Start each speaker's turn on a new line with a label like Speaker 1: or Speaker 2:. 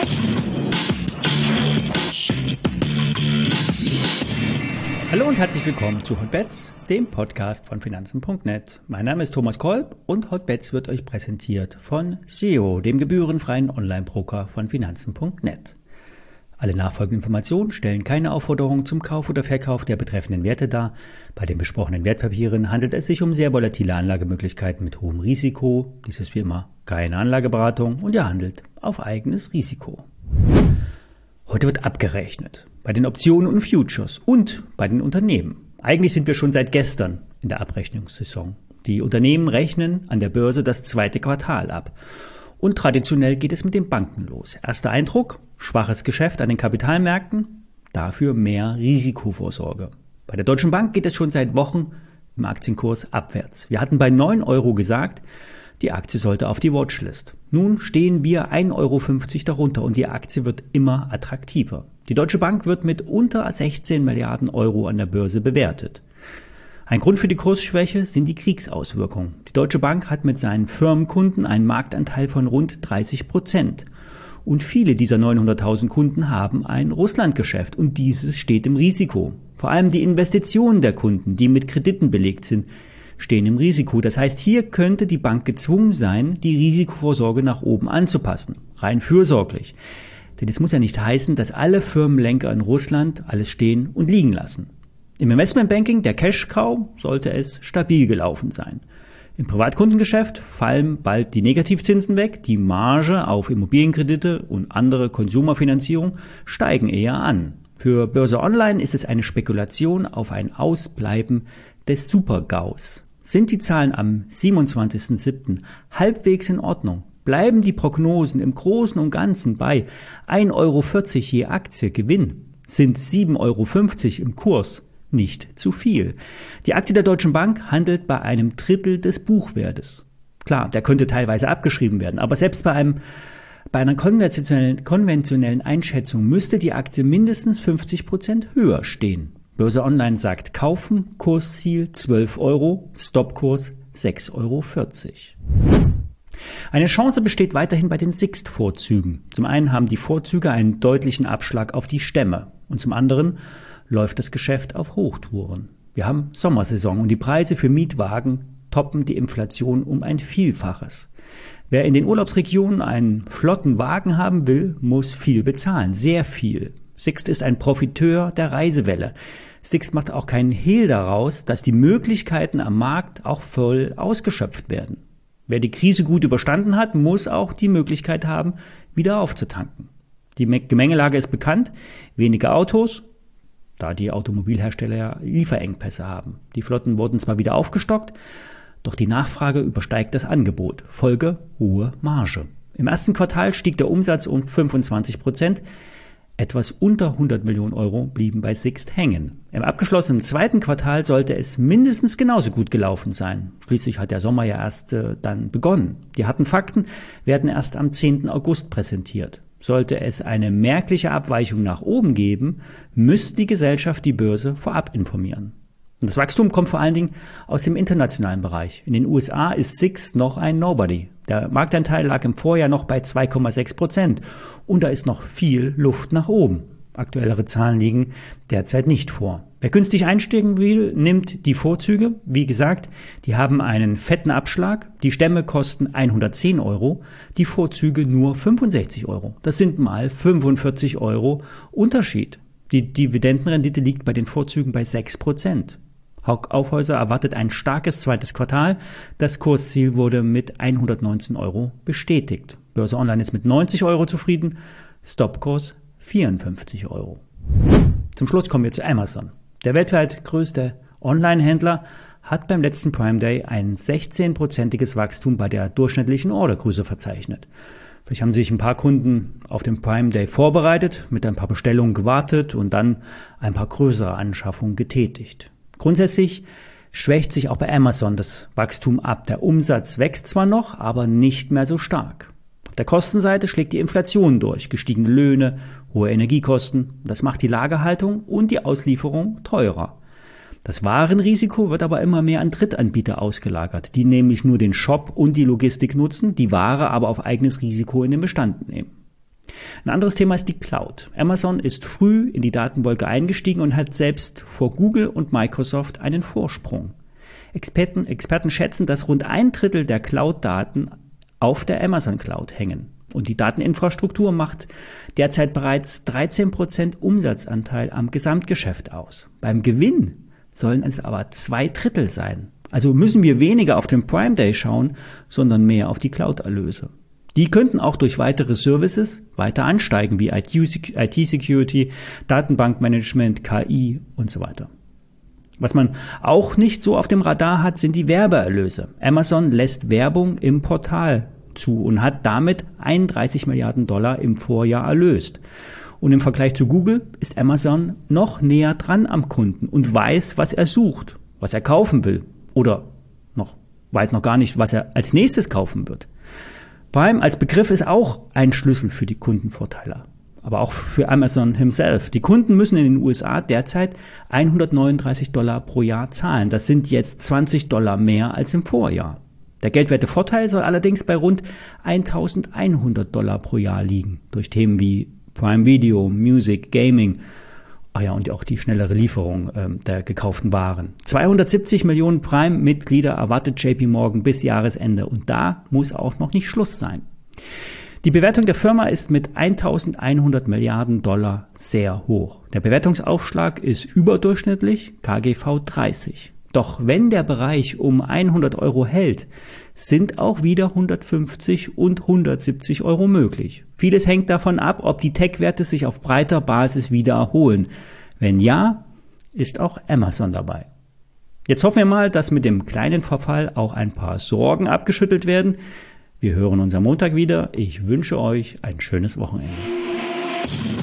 Speaker 1: Hallo und herzlich willkommen zu Hotbets, dem Podcast von Finanzen.net. Mein Name ist Thomas Kolb und Hotbets wird euch präsentiert von SEO, dem gebührenfreien Online-Broker von Finanzen.net. Alle nachfolgenden Informationen stellen keine Aufforderung zum Kauf oder Verkauf der betreffenden Werte dar. Bei den besprochenen Wertpapieren handelt es sich um sehr volatile Anlagemöglichkeiten mit hohem Risiko. Dies ist wie immer keine Anlageberatung und ihr handelt auf eigenes Risiko. Heute wird abgerechnet. Bei den Optionen und Futures und bei den Unternehmen. Eigentlich sind wir schon seit gestern in der Abrechnungssaison. Die Unternehmen rechnen an der Börse das zweite Quartal ab. Und traditionell geht es mit den Banken los. Erster Eindruck, schwaches Geschäft an den Kapitalmärkten, dafür mehr Risikovorsorge. Bei der Deutschen Bank geht es schon seit Wochen im Aktienkurs abwärts. Wir hatten bei 9 Euro gesagt, die Aktie sollte auf die Watchlist. Nun stehen wir 1,50 Euro darunter und die Aktie wird immer attraktiver. Die Deutsche Bank wird mit unter 16 Milliarden Euro an der Börse bewertet. Ein Grund für die Kursschwäche sind die Kriegsauswirkungen. Die Deutsche Bank hat mit seinen Firmenkunden einen Marktanteil von rund 30%. Und viele dieser 900.000 Kunden haben ein Russlandgeschäft und dieses steht im Risiko. Vor allem die Investitionen der Kunden, die mit Krediten belegt sind, stehen im Risiko. Das heißt, hier könnte die Bank gezwungen sein, die Risikovorsorge nach oben anzupassen. Rein fürsorglich. Denn es muss ja nicht heißen, dass alle Firmenlenker in Russland alles stehen und liegen lassen. Im Investmentbanking, der Cash-Cow, sollte es stabil gelaufen sein. Im Privatkundengeschäft fallen bald die Negativzinsen weg, die Marge auf Immobilienkredite und andere Konsumerfinanzierung steigen eher an. Für Börse Online ist es eine Spekulation auf ein Ausbleiben des Super-GAUs. Sind die Zahlen am 27.07. halbwegs in Ordnung? Bleiben die Prognosen im Großen und Ganzen bei 1,40 Euro je Aktie Gewinn? Sind 7,50 Euro im Kurs nicht zu viel? Die Aktie der Deutschen Bank handelt bei einem Drittel des Buchwertes. Klar, der könnte teilweise abgeschrieben werden, aber selbst bei einer konventionellen Einschätzung müsste die Aktie mindestens 50% höher stehen. Börse Online sagt kaufen, Kursziel 12 Euro, Stopkurs 6,40 Euro. Eine Chance besteht weiterhin bei den Sixt-Vorzügen. Zum einen haben die Vorzüge einen deutlichen Abschlag auf die Stämme und zum anderen läuft das Geschäft auf Hochtouren. Wir haben Sommersaison und die Preise für Mietwagen toppen die Inflation um ein Vielfaches. Wer in den Urlaubsregionen einen flotten Wagen haben will, muss viel bezahlen, sehr viel. Sixt ist ein Profiteur der Reisewelle. Sixt macht auch keinen Hehl daraus, dass die Möglichkeiten am Markt auch voll ausgeschöpft werden. Wer die Krise gut überstanden hat, muss auch die Möglichkeit haben, wieder aufzutanken. Die Gemengelage ist bekannt, wenige Autos, da die Automobilhersteller ja Lieferengpässe haben. Die Flotten wurden zwar wieder aufgestockt, doch die Nachfrage übersteigt das Angebot. Folge hohe Marge. Im ersten Quartal stieg der Umsatz um 25%. Etwas unter 100 Millionen Euro blieben bei Sixt hängen. Im abgeschlossenen zweiten Quartal sollte es mindestens genauso gut gelaufen sein. Schließlich hat der Sommer ja erst dann begonnen. Die harten Fakten werden erst am 10. August präsentiert. Sollte es eine merkliche Abweichung nach oben geben, müsste die Gesellschaft die Börse vorab informieren. Und das Wachstum kommt vor allen Dingen aus dem internationalen Bereich. In den USA ist Sixt noch ein Nobody. Der Marktanteil lag im Vorjahr noch bei 2,6% und da ist noch viel Luft nach oben. Aktuellere Zahlen liegen derzeit nicht vor. Wer günstig einsteigen will, nimmt die Vorzüge. Wie gesagt, die haben einen fetten Abschlag. Die Stämme kosten 110 Euro, die Vorzüge nur 65 Euro. Das sind mal 45 Euro Unterschied. Die Dividendenrendite liegt bei den Vorzügen bei 6%. Hauck Aufhäuser erwartet ein starkes zweites Quartal. Das Kursziel wurde mit 119 Euro bestätigt. Börse Online ist mit 90 Euro zufrieden, Stopkurs 54 Euro. Zum Schluss kommen wir zu Amazon. Der weltweit größte Online-Händler hat beim letzten Prime Day ein 16%iges Wachstum bei der durchschnittlichen Ordergröße verzeichnet. Vielleicht haben sich ein paar Kunden auf den Prime Day vorbereitet, mit ein paar Bestellungen gewartet und dann ein paar größere Anschaffungen getätigt. Grundsätzlich schwächt sich auch bei Amazon das Wachstum ab. Der Umsatz wächst zwar noch, aber nicht mehr so stark. Auf der Kostenseite schlägt die Inflation durch, gestiegene Löhne, hohe Energiekosten. Das macht die Lagerhaltung und die Auslieferung teurer. Das Warenrisiko wird aber immer mehr an Drittanbieter ausgelagert, die nämlich nur den Shop und die Logistik nutzen, die Ware aber auf eigenes Risiko in den Bestand nehmen. Ein anderes Thema ist die Cloud. Amazon ist früh in die Datenwolke eingestiegen und hat selbst vor Google und Microsoft einen Vorsprung. Experten schätzen, dass rund 1/3 der Cloud-Daten auf der Amazon Cloud hängen. Und die Dateninfrastruktur macht derzeit bereits 13% Umsatzanteil am Gesamtgeschäft aus. Beim Gewinn sollen es aber 2/3 sein. Also müssen wir weniger auf den Prime Day schauen, sondern mehr auf die Cloud-Erlöse. Die könnten auch durch weitere Services weiter ansteigen, wie IT-Security, Datenbankmanagement, KI und so weiter. Was man auch nicht so auf dem Radar hat, sind die Werbeerlöse. Amazon lässt Werbung im Portal zu und hat damit 31 Milliarden $, im Vorjahr erlöst. Und im Vergleich zu Google ist Amazon noch näher dran am Kunden und weiß, was er sucht, was er kaufen will oder weiß noch gar nicht, was er als nächstes kaufen wird. Prime als Begriff ist auch ein Schlüssel für die Kundenvorteile, aber auch für Amazon himself. Die Kunden müssen in den USA derzeit $139 pro Jahr zahlen. Das sind jetzt $20 mehr als im Vorjahr. Der Geldwertevorteil soll allerdings bei rund $1.100 pro Jahr liegen, durch Themen wie Prime Video, Music, Gaming, und auch die schnellere Lieferung der gekauften Waren. 270 Millionen Prime-Mitglieder erwartet JP Morgan bis Jahresende und da muss auch noch nicht Schluss sein. Die Bewertung der Firma ist mit $1.100 Milliarden sehr hoch. Der Bewertungsaufschlag ist überdurchschnittlich, KGV 30. Doch wenn der Bereich um 100 € hält, sind auch wieder 150 und 170 € möglich. Vieles hängt davon ab, ob die Tech-Werte sich auf breiter Basis wieder erholen. Wenn ja, ist auch Amazon dabei. Jetzt hoffen wir mal, dass mit dem kleinen Verfall auch ein paar Sorgen abgeschüttelt werden. Wir hören uns am Montag wieder. Ich wünsche euch ein schönes Wochenende.